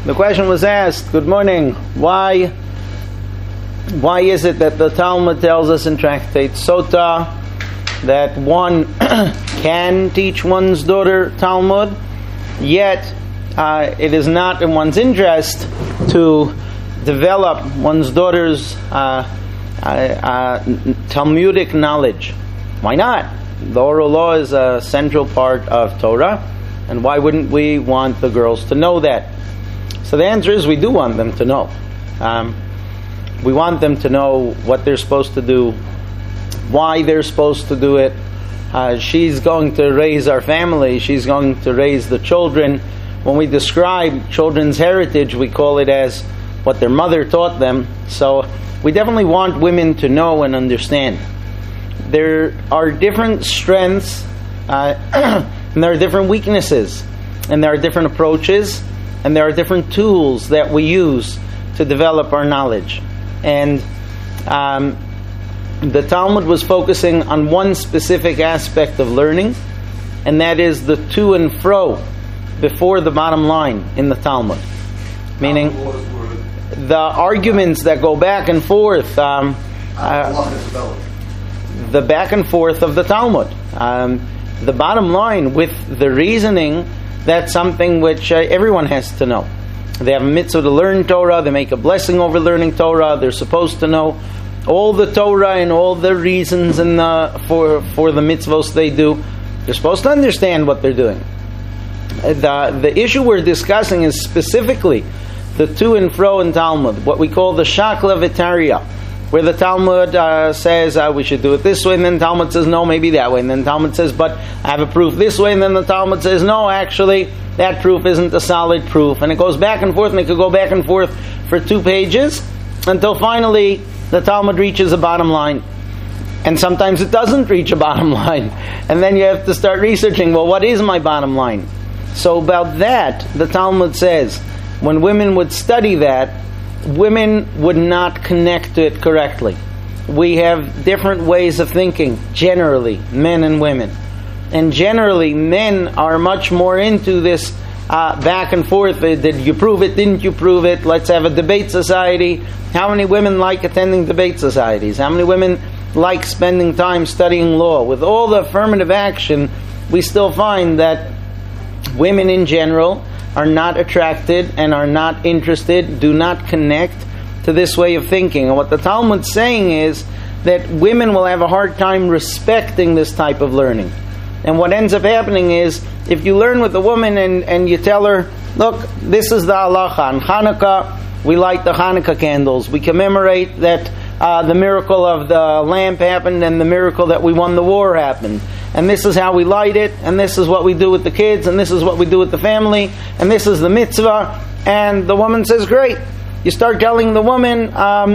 The question was asked, good morning, why is it that the Talmud tells us in Tractate Sota that one can teach one's daughter Talmud, yet it is not in one's interest to develop one's daughter's Talmudic knowledge? Why not? The oral law is a central part of Torah, and why wouldn't we want the girls to know that? So the answer is we do want them to know. We want them to know what they're supposed to do, why they're supposed to do it. She's going to raise our family. She's going to raise the children. When we describe children's heritage, we call it as what their mother taught them. So we definitely want women to know and understand. There are different strengths and there are different weaknesses, and there are different approaches, and there are different tools that we use to develop our knowledge. And the Talmud was focusing on one specific aspect of learning, and that is the to and fro before the bottom line in the Talmud. Meaning, the arguments that go back and forth, the back and forth of the Talmud. The bottom line with the reasoning, that's something which everyone has to know. They have a mitzvah to learn Torah. They make a blessing over learning Torah. They're supposed to know all the Torah and all the reasons and for the mitzvahs they do. They're supposed to understand what they're doing. The issue we're discussing is specifically the to and fro in Talmud, what we call the Shakla V'Tarya, where the Talmud says we should do it this way, and then Talmud says no, maybe that way, and then Talmud says but I have a proof this way, and then the Talmud says no, actually that proof isn't a solid proof, and it goes back and forth, and it could go back and forth for 2 pages until finally the Talmud reaches a bottom line. And sometimes it doesn't reach a bottom line, and then you have to start researching, well, what is my bottom line? So about that, the Talmud says when women would study that, women would not connect to it correctly. We have different ways of thinking, generally, men and women. And generally, men are much more into this back and forth. Did you prove it? Didn't you prove it? Let's have a debate society. How many women like attending debate societies? How many women like spending time studying law? With all the affirmative action, we still find that women in general are not attracted and are not interested, do not connect to this way of thinking. And what the Talmud's saying is that women will have a hard time respecting this type of learning. And what ends up happening is, if you learn with a woman and you tell her, look, this is the halacha. On Hanukkah, we light the Hanukkah candles. We commemorate that the miracle of the lamp happened and the miracle that we won the war happened. And this is how we light it, and this is what we do with the kids, and this is what we do with the family, and this is the mitzvah. And the woman says, great. You start telling the woman,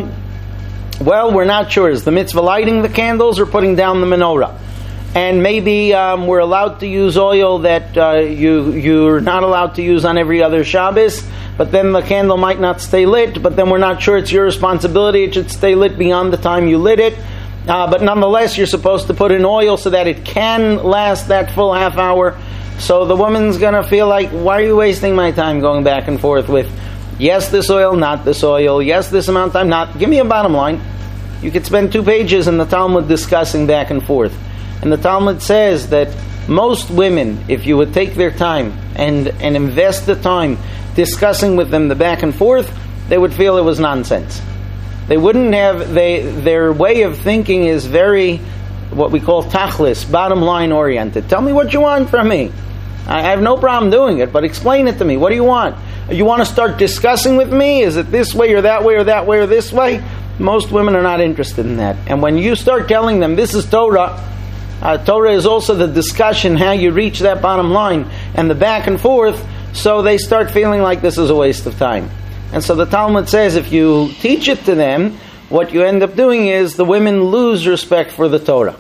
well, we're not sure. Is the mitzvah lighting the candles or putting down the menorah? And maybe we're allowed to use oil that you're not allowed to use on every other Shabbos, but then the candle might not stay lit, but then we're not sure it's your responsibility. It should stay lit beyond the time you lit it. But nonetheless, you're supposed to put in oil so that it can last that full half hour. So the woman's going to feel like, why are you wasting my time going back and forth with, yes, this oil, not this oil, yes, this amount of time, not. Give me a bottom line. You could spend 2 pages in the Talmud discussing back and forth. And the Talmud says that most women, if you would take their time and invest the time discussing with them the back and forth, they would feel it was nonsense. They wouldn't have, their way of thinking is very, what we call tachlis, bottom line oriented. Tell me what you want from me. I have no problem doing it, but explain it to me. What do you want? You want to start discussing with me? Is it this way or that way or that way or this way? Most women are not interested in that. And when you start telling them this is Torah, Torah is also the discussion, how you reach that bottom line, and the back and forth, so they start feeling like this is a waste of time. And so the Talmud says if you teach it to them, what you end up doing is the women lose respect for the Torah.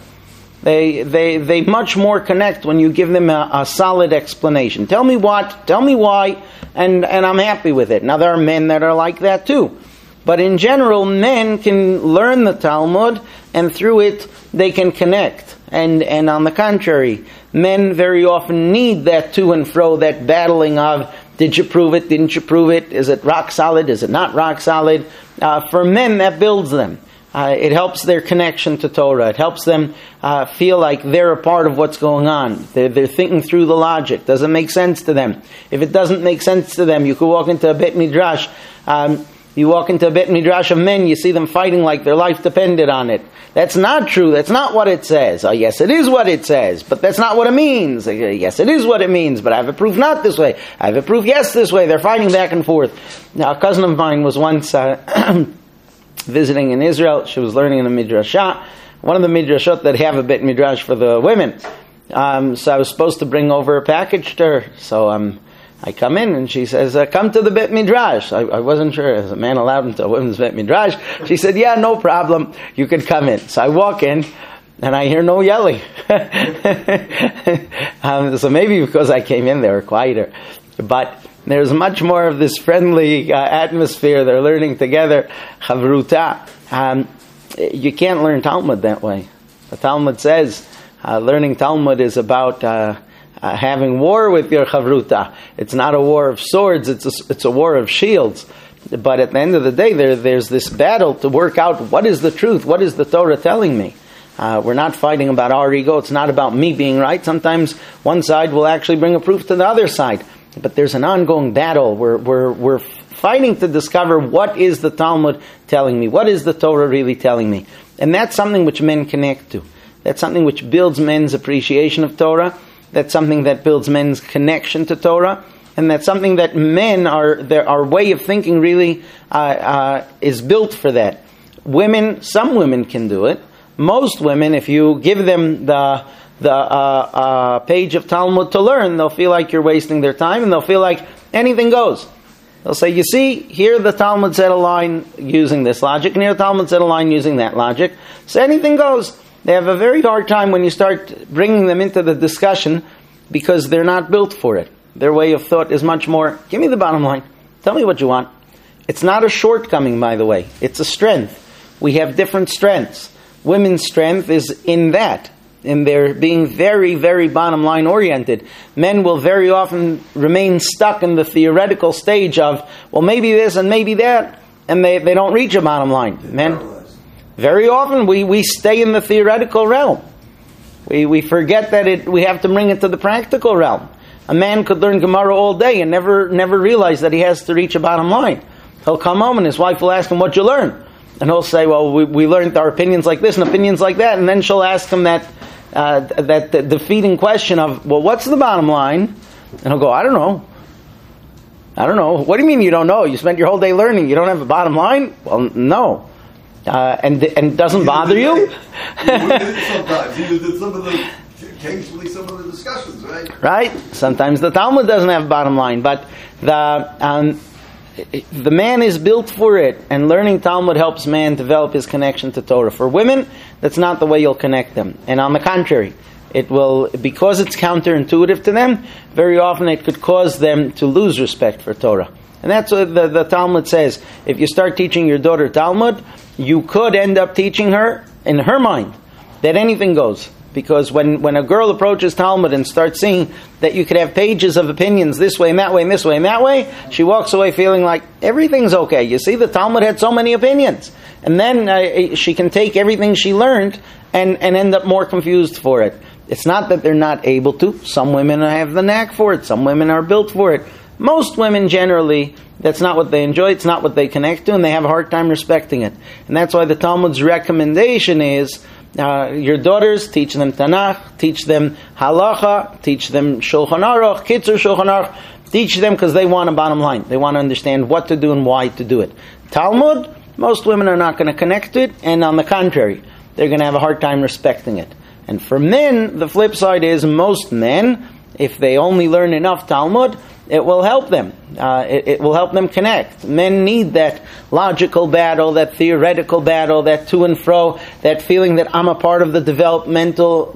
They much more connect when you give them a solid explanation. Tell me what, tell me why, and I'm happy with it. Now there are men that are like that too. But in general, men can learn the Talmud, and through it they can connect. And on the contrary, men very often need that to and fro, that battling of Did you prove it? Didn't you prove it? Is it rock solid? Is it not rock solid? For men, that builds them. It helps their connection to Torah. It helps them feel like they're a part of what's going on. They're thinking through the logic. Does it make sense to them? If it doesn't make sense to them, you could walk into a Beit Midrash. You walk into a Beit Midrash of men, you see them fighting like their life depended on it. That's not true. That's not what it says. Oh, yes, it is what it says, but that's not what it means. Yes, it is what it means, but I have a proof not this way. I have a proof yes this way. They're fighting back and forth. Now, a cousin of mine was once visiting in Israel. She was learning in a midrashah, one of the midrashot that have a Beit Midrash for the women. So I was supposed to bring over a package to her. So I come in and she says, come to the Beit Midrash. I wasn't sure, is a man allowed into a women's Beit Midrash? She said, yeah, no problem, you can come in. So I walk in and I hear no yelling. So maybe because I came in, they were quieter. But there's much more of this friendly atmosphere. They're learning together, chavruta. You can't learn Talmud that way. The Talmud says learning Talmud is about having war with your chavruta. It's not a war of swords, it's a war of shields. But at the end of the day, there's this battle to work out what is the truth, what is the Torah telling me. We're not fighting about our ego, it's not about me being right. Sometimes one side will actually bring a proof to the other side. But there's an ongoing battle. We're fighting to discover what is the Talmud telling me, what is the Torah really telling me. And that's something which men connect to. That's something which builds men's appreciation of Torah. That's something that builds men's connection to Torah, and that's something that men our way of thinking really is built for that. Women, some women can do it. Most women, if you give them the page of Talmud to learn, they'll feel like you're wasting their time, and they'll feel like anything goes. They'll say, you see, here the Talmud said a line using this logic, and here the Talmud said a line using that logic. So anything goes. They have a very hard time when you start bringing them into the discussion because they're not built for it. Their way of thought is much more, give me the bottom line. Tell me what you want. It's not a shortcoming, by the way. It's a strength. We have different strengths. Women's strength is in that, in their being very, very bottom line oriented. Men will very often remain stuck in the theoretical stage of, well, maybe this and maybe that, and they don't reach a bottom line. Men, very often we stay in the theoretical realm. We forget that we have to bring it to the practical realm. A man could learn Gemara all day and never realize that he has to reach a bottom line. He'll come home and his wife will ask him, what'd you learn? And he'll say, well, we learned our opinions like this and opinions like that. And then she'll ask him that defeating question of, well, what's the bottom line? And he'll go, I don't know. What do you mean you don't know? You spent your whole day learning. You don't have a bottom line? Well, no. And it doesn't bother you? Sometimes. You did occasionally some of the discussions, right? Right. Sometimes the Talmud doesn't have a bottom line, but the man is built for it, and learning Talmud helps man develop his connection to Torah. For women, that's not the way you'll connect them. And on the contrary, it will, because it's counterintuitive to them, very often it could cause them to lose respect for Torah. And that's what the Talmud says. If you start teaching your daughter Talmud, you could end up teaching her, in her mind, that anything goes. Because when a girl approaches Talmud and starts seeing that you could have pages of opinions this way and that way and this way and that way, she walks away feeling like everything's okay. You see, the Talmud had so many opinions. And then she can take everything she learned and end up more confused for it. It's not that they're not able to. Some women have the knack for it. Some women are built for it. Most women generally, that's not what they enjoy, it's not what they connect to, and they have a hard time respecting it. And that's why the Talmud's recommendation is, your daughters, teach them Tanakh, teach them Halacha, teach them Shulchan Aruch, Kitzur Shulchan Aruch, teach them because they want a bottom line. They want to understand what to do and why to do it. Talmud, most women are not going to connect to it, and on the contrary, they're going to have a hard time respecting it. And for men, the flip side is most men, if they only learn enough Talmud, it will help them. It will help them connect. Men need that logical battle, that theoretical battle, that to and fro, that feeling that I'm a part of the developing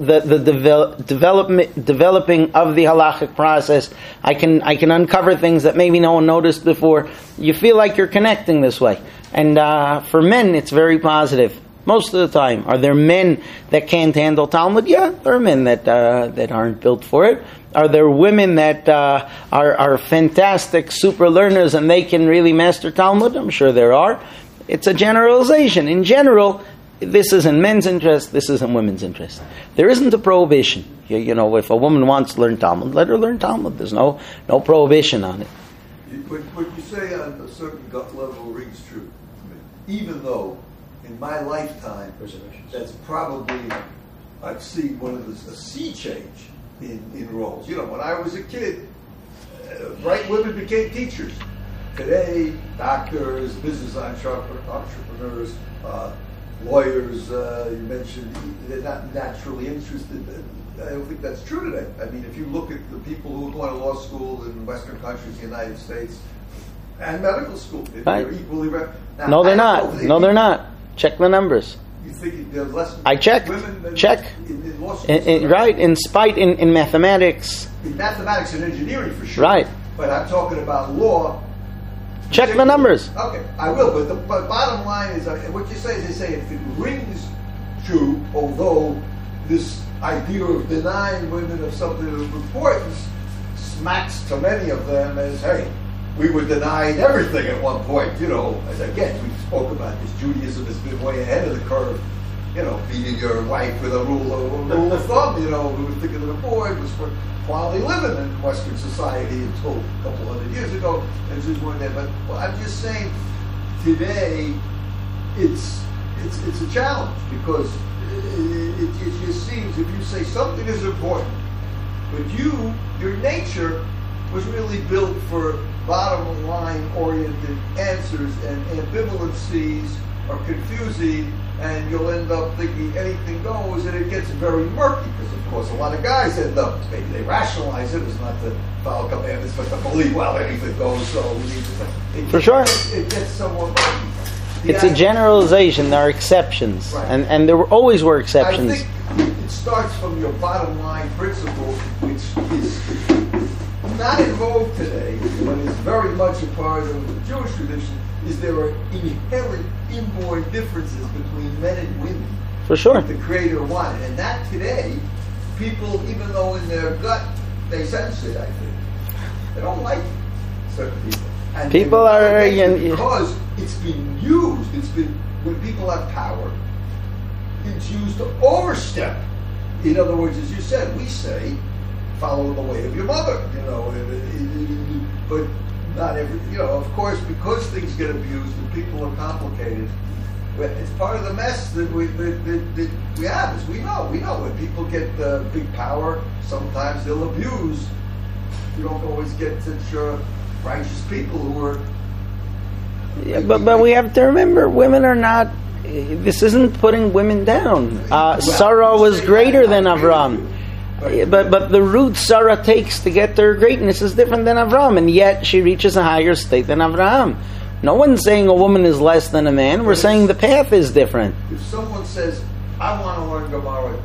of the halachic process. I can uncover things that maybe no one noticed before. You feel like you're connecting this way. And for men, it's very positive. Most of the time. Are there men that can't handle Talmud? Yeah, there are men that aren't built for it. Are there women that are fantastic super learners and they can really master Talmud? I'm sure there are. It's a generalization. In general, this is in men's interest, this is in women's interest. There isn't a prohibition. You know, if a woman wants to learn Talmud, let her learn Talmud. There's no prohibition on it. What you say on a certain gut level rings true to me. Even though in my lifetime, that's probably, I've seen a sea change in roles. You know, when I was a kid, bright women became teachers. Today, doctors, business entrepreneurs, lawyers, you mentioned, they're not naturally interested. I don't think that's true today. I mean, if you look at the people who go to law school in Western countries, the United States, and medical school, they're equally... Now, no, they're not. No, they're not. Check the numbers. You think there's less I checked. Women than Check. In law schools? Right, in mathematics. In mathematics and engineering, for sure. Right. But I'm talking about law. Check the numbers. Okay, I will. But the bottom line is, what you say is, they say if it rings true, although this idea of denying women of something of importance smacks to many of them as, hey, we were denied everything at one point, you know. And again, we spoke about this. Judaism has been way ahead of the curve. You know, beating your wife with a rule of thumb, you know, we were thinking that a boy was for quality living in Western society until a couple hundred years ago, and Jews weren't there. But I'm just saying, today, it's a challenge, because it just seems, if you say something is important, but your nature was really built for bottom line oriented answers, and ambivalencies are confusing, and you'll end up thinking anything goes, and it gets very murky, because of course a lot of guys end up, maybe they rationalize it as not to follow commandments, but to believe, well, anything goes, so we need to... For sure. It gets somewhat murky. It's a generalization. There are exceptions, right. and there always were exceptions. I think it starts from your bottom line principle, which is not in vogue today, but is very much a part of the Jewish tradition, is there are inherent inborn differences between men and women. For sure. That the Creator wanted. And that today, people, even though in their gut they sense it, I think, they don't like certain people. And people are... because it's been used, when people have power, it's used to overstep. In other words, as you said, we say, follow the way of your mother, you know, but not every, you know, of course, because things get abused and people are complicated, it's part of the mess that we have, as we know when people get big power, sometimes they'll abuse. You don't always get such righteous people who are... Yeah, but we have to remember, women are not... This isn't putting women down. Sarah was greater than Avram. But the route Sarah takes to get to her greatness is different than Avram, and yet she reaches a higher state than Avraham. No one's saying a woman is less than a man. We're saying the path is different. If someone says, I want to learn Gemara,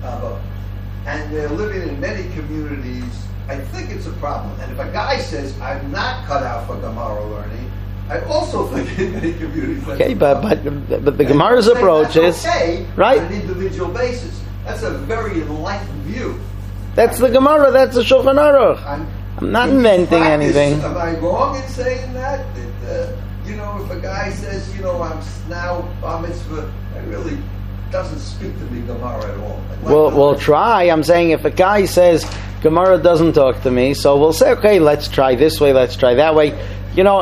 and they're living in many communities, I think it's a problem. And if a guy says, I'm not cut out for Gemara learning, I also think in many communities... Okay, but the Gemara's approach is... Okay, right? On an individual basis. That's a very enlightened view. That's the Gemara, that's the Shulchan Aruch. I'm not inventing anything. Am I wrong in saying that? You know, if a guy says, you know, I'm now bar mitzvah, it really doesn't speak to me Gemara at all. We'll try. I'm saying if a guy says, Gemara doesn't talk to me, so we'll say, okay, let's try this way, let's try that way. You know,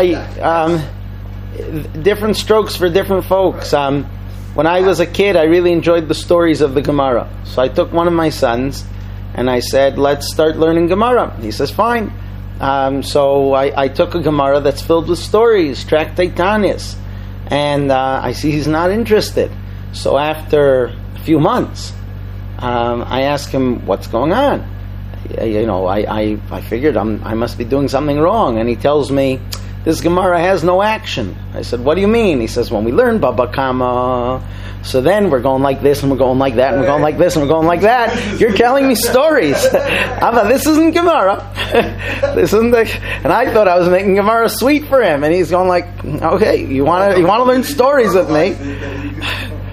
different strokes for different folks. When I was a kid, I really enjoyed the stories of the Gemara. So I took one of my sons, and I said, let's start learning Gemara. He says, fine. So I took a Gemara that's filled with stories, Tractate Tanyas, and I see he's not interested. So after a few months, I asked him, what's going on? You know, I figured I must be doing something wrong, and he tells me, this Gemara has no action. I said, what do you mean? He says, when we learn Baba Kama, so then we're going like this, and we're going like that, and we're going like this, and we're going like that. You're telling me stories. This isn't Gemara. This isn't and I thought I was making Gemara sweet for him, and he's going like, okay, you want to learn stories with me?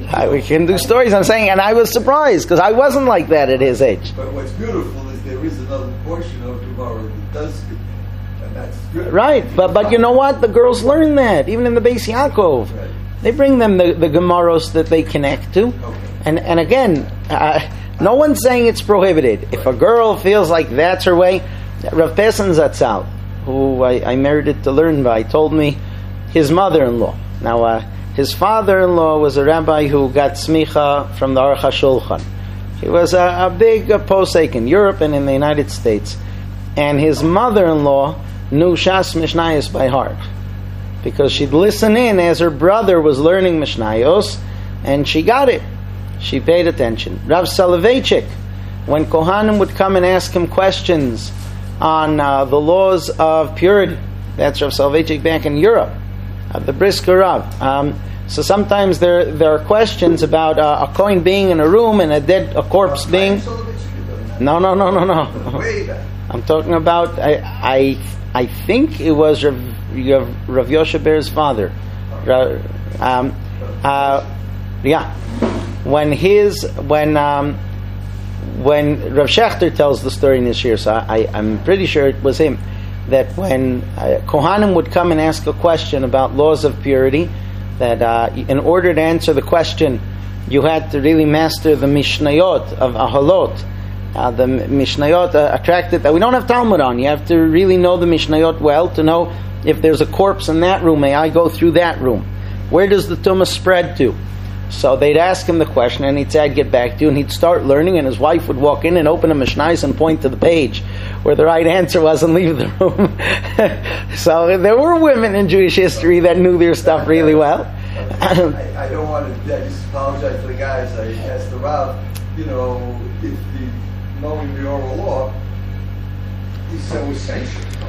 We can do stories. I'm saying, and I was surprised because I wasn't like that at his age. But what's beautiful is there is another portion of Gemara that does skip that, and that's good. Right, but you know what? The girls learn that even in the Beis Yaakov. Right. They bring them the Gemaros that they connect to, and again, no one's saying it's prohibited. If a girl feels like that's her way, Rav Pesach Zatzal, who I merited to learn by, told me his mother-in-law. Now, his father-in-law was a rabbi who got smicha from the Aruch HaShulchan. He was a big posek in Europe and in the United States. And his mother-in-law knew Shas Mishnayos by heart, because she'd listen in as her brother was learning Mishnayos, and she got it. She paid attention. Rav Soloveitchik, when Kohanim would come and ask him questions on the laws of purity, that's Rav Soloveitchik back in Europe, the Brisker Rav. So sometimes there are questions about a coin being in a room and a corpse being. No. Way back. I'm talking about. I think it was Rav Yoshe Ber's father. Yeah. When Rav Shechter tells the story in this year, so I'm pretty sure it was him, that when Kohanim would come and ask a question about laws of purity, that in order to answer the question, you had to really master the Mishnayot of Ahalot. The Mishnayot attracted that we don't have Talmud on. You have to really know the Mishnayot well to know if there's a corpse in that room, may I go through that room? Where does the Tumah spread to? So they'd ask him the question, and he'd say, I'd get back to you, and he'd start learning, and his wife would walk in and open a Mishnayos and point to the page where the right answer was and leave the room. So there were women in Jewish history that knew their stuff really well. I don't want to, I just apologize to the guys. I asked the Rav, if knowing the oral law is so essential.